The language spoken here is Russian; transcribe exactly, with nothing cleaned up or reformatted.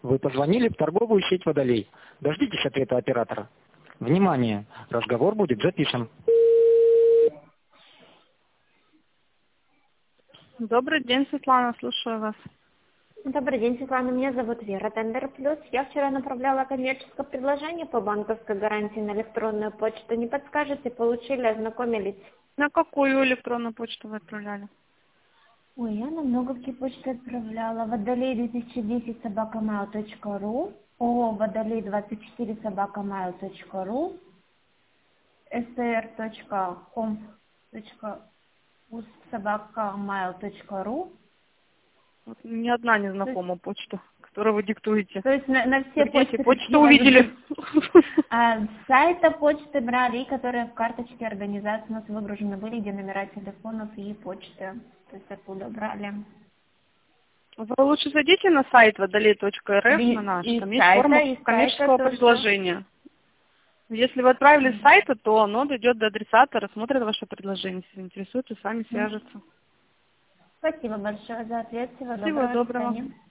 Вы позвонили в торговую сеть «Водолей». Дождитесь ответа оператора. Внимание! Разговор будет записан. Добрый день, Светлана, слушаю вас. Добрый день, Светлана. Меня зовут Вера, Тендер Плюс. Я вчера направляла коммерческое предложение по банковской гарантии на электронную почту. Не подскажете, получили, ознакомились? На какую электронную почту вы отправляли? Ой, я на много какие почты отправляла. Водолей две тысячи десять собака mail точка ру, ООО Водолей двадцать четыре собака mail точка ру, эстр точка ком точка уз собака mail точка ру. Вот ни одна не знакома почта, которую вы диктуете. То есть на, на все Где почты... эти почты увидели? А, с сайта почты брали, которые в карточке организации у нас выгружены были, где номера телефонов и почты. То есть оттуда брали. Вы лучше зайдите на сайт водолей точка эр эф, И, на наш, и там есть сайта, форма и коммерческого сайта предложения. Если вы отправили с сайта, то оно дойдет до адресата, рассмотрит ваше предложение, если интересует, и с вами свяжется. Спасибо большое за ответ. Всего Всего доброго. До доброго. свидания.